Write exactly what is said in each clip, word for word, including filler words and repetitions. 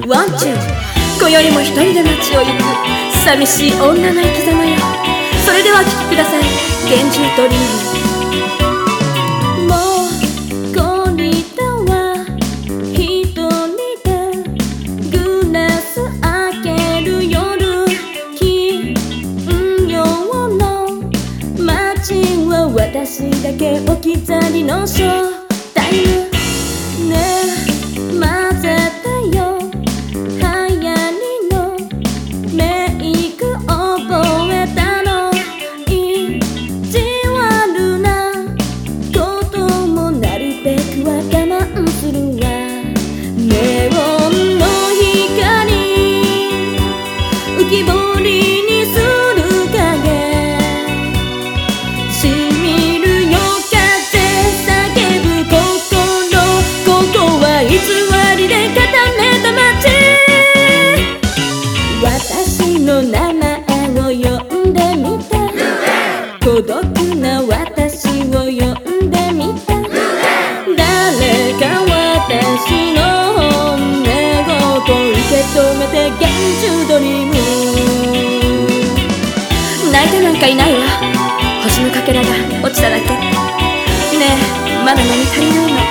ワンチュー。今宵も一人で街を行く寂しい女の生き様よ。それではお聴きください、幻獣ドリーム。私だけ置き去りのショータイムねえ混ぜてよ流行りのメイク覚えたの意地悪なこともなるべくは我慢するわ。ネオンの光浮き彫りにする影私の名前を呼んでみて、孤独な私を呼んでみて、誰か私の本音ごと受け止めて幻獣ドリーム。泣いてなんかいないわ、星のかけらが落ちただけ。ねえまだ飲み足りないの。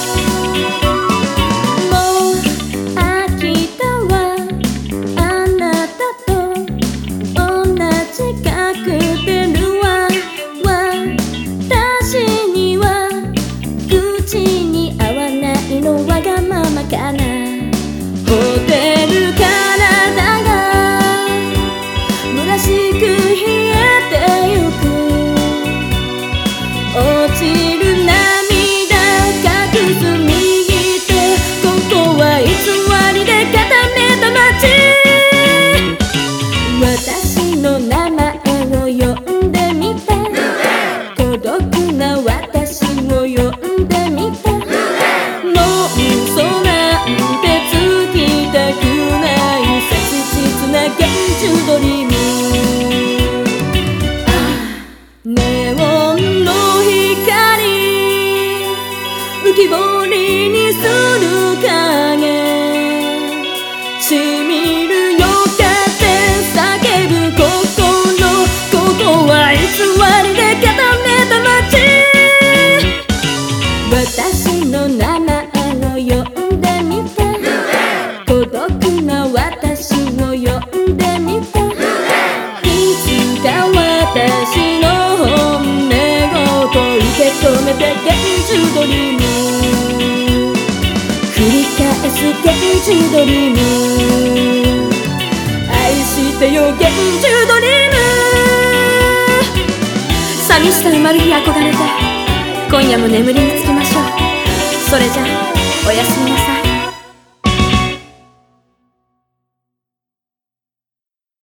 わがままかな、ホテル体が虚しく冷えてゆく、落ちる涙隠す右手、ここは偽りで固めた街。私の名前を呼んでみて、孤独な私を呼んでみて、嘘なんてつきたくない切実な幻獣ドリーム。ネオンの光浮き彫りにする影、しみるよかって叫ぶ心、ここは偽りで固めた街。私の名前呼んでみて、孤独な私を呼んでみて、いつか私の本音ごと受け止めて幻獣ドリーム。繰り返す幻獣ドリーム、愛してよ幻獣ドリーム。寂しさ生まれに憧れて今夜も眠りにつきましょう。それじゃおやすみなさい。